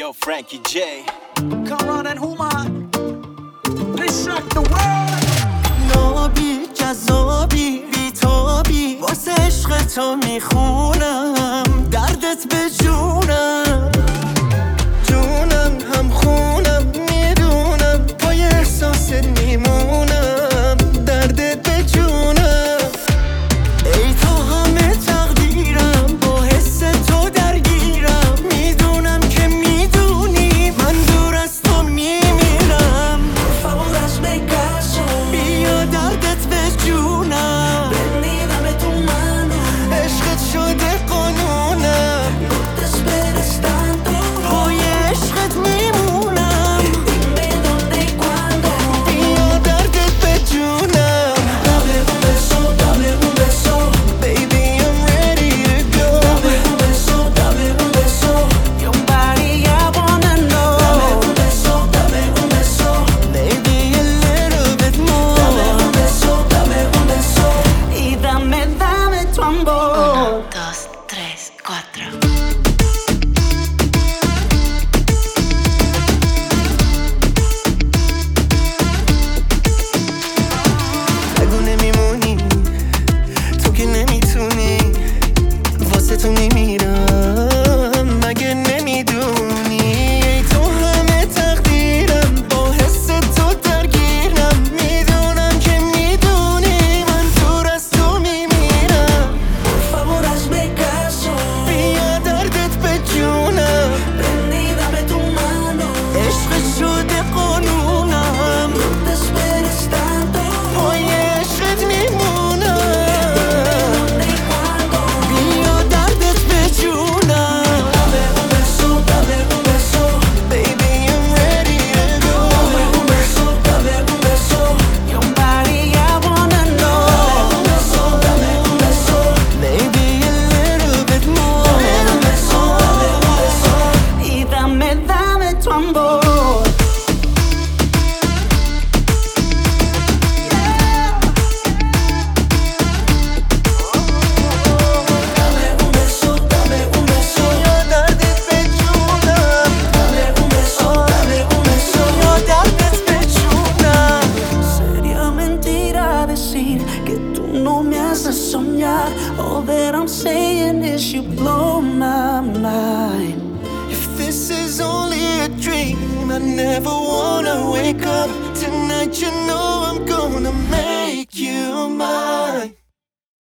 Yo, Frankie J. Come on and Human. Let's rock the world. نابی جذابی بیتابی واسه عشق تو میخونم دردت به جونم جونم هم خونم میدونم پای احساست میمونم دردت به جونم ای تو همه تقدیرم با حس تو درگیرم میدونم که میدونی من دور از تو میمیرم بیا دردت به جونم عشقت شده قانونم پای عشقت میمونم بیا دردت به جونم Baby I'm ready to go Your body I wanna know Maybe a little bit more Y dame tu amor 1, 2, 3, 4 اگه نمیمونی تو که نمیتونی واسه تو میمیرم مگه نمیدونی ای تو همه تقدیرم با حس تو درگیرم میدونم که میدونی من دور از تو میمیرم بیا دردت به جونم عشق شده قانونم پای عشقت میمونم بیا دردت به جونم Baby I'm ready to go Your body I wanna know Maybe a little bit more Y dame tu amor Sería mentira decir que tú no me haces soñar. All that I'm saying is you blow my mind. If this is only a dream, I never wanna wake up. Tonight you know I'm gonna make you mine.